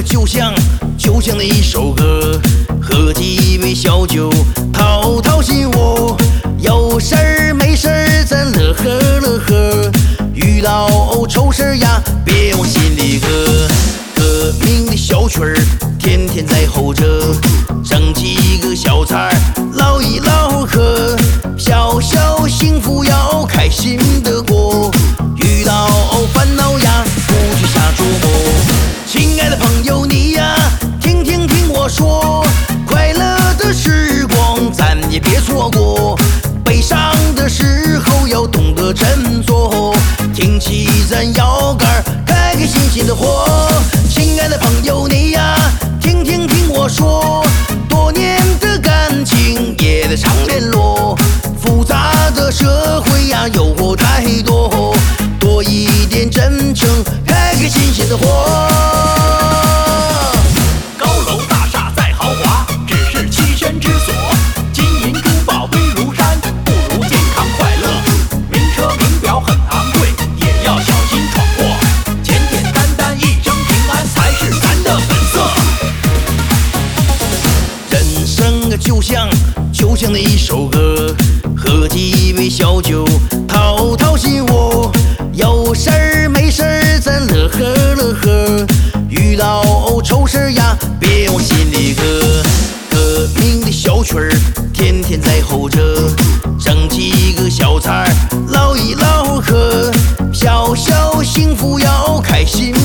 就像那一首歌，喝几杯小酒，掏心窝。有事儿没事儿咱乐呵乐呵，遇到愁事儿呀别往心里搁。革命的小曲儿天天在吼着，整几个小菜儿唠一唠嗑，小小幸福要开心的过，遇到烦恼呀不去瞎琢磨。亲爱的朋友你呀，听我说，快乐的时光咱也别错过，悲伤的时候要懂得振作，挺起咱腰杆，开心的活。亲爱的朋友你呀，听我说，多年的感情也得常联络，复杂的社会呀诱惑太多，多一点真诚，开心的活。 高楼大厦再豪华，只是栖身之所，金银珠宝堆如山，不如健康快乐。名车名表很昂贵，也要小心闯祸，简单一生平安才是咱的本色。 人生啊就像那一首歌，喝几杯小酒，掏心窝。有事儿没事儿咱乐呵乐呵，遇到愁事儿呀别往心里搁。革命的小曲儿天天在吼着，整几个小菜儿唠一唠嗑，小幸福要开心